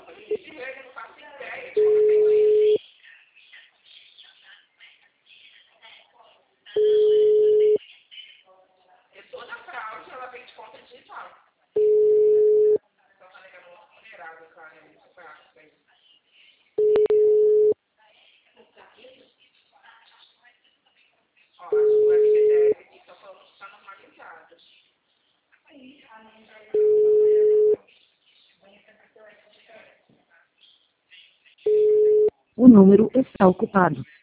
Eu não faço ideia de como tem isso. Eu toda fraude, ela vem de conta digital. Então tá ligando uma vulnerável, cara. Isso foi isso aí. Ó, acho que o FGTS aqui tá falando que tá normalizado. O número está ocupado.